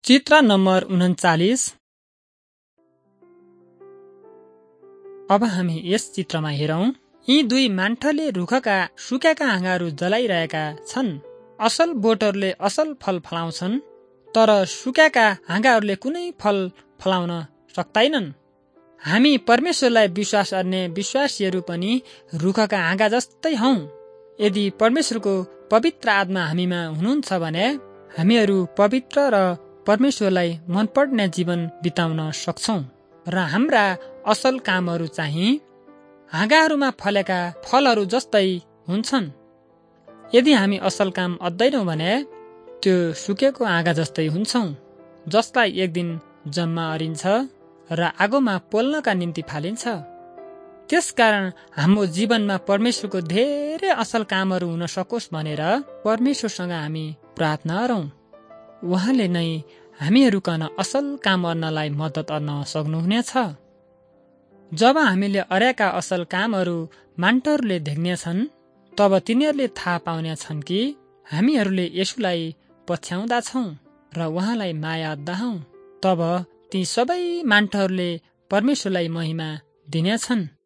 चित्र नम्बर 39। अब हामी यस चित्रमा हेरौं। यी दुई मान्छेले रुखका सुकेका हाँगाहरू जलाइरहेका छन्। असल बोटहरूले असल फल फलाउँछन्, तर सुकेका हाँगाहरूले कुनै फल फलाउन सक्दैनन्। हामी परमेश्वरलाई विश्वास गर्ने विश्वासीहरू पनि रुखका हाँगा जस्तै हौं। यदि परमेश्वरको पवित्र आत्मा हामीमा हुनुहुन्छ भने हामीहरू पवित्र र परमेश्वरलाई मनपर्ने जीवन बिताउन सक्छौं र हाम्रा असल कामहरू चाहिँ हाँगाहरूमा फलेका फलहरू जस्तै हुन्छन्। यदि हामी असल काम अद्दैनौं भने त्यो सुकेको हाँगा जस्तै हुन्छौं, जसलाई एक दिन जम्मा अरिन्छ र आगोमा पोल्नका निम्ति फालिन्छ। त्यसकारण हाम्रो जीवनमा परमेश्वरको धेरै असल कामहरू हुन सकोस् भनेर परमेश्वरसँग हामी प्रार्थना गरौं। उहाँले नै हामीहरूकन असल काम गर्नलाई मद्दत गर्न सक्नुहुनेछ। जब हामीले अरेका असल कामहरू मान्छेहरूले देख्नेछन्, तब तिनीहरूले थाहा पाउनेछन् कि हामीहरूले येशूलाई पछ्याउँदा छौं र उहाँलाई माया अद्दा हौं। तब ती सबै मान्छेहरूले परमेश्वरलाई महिमा दिनेछन्।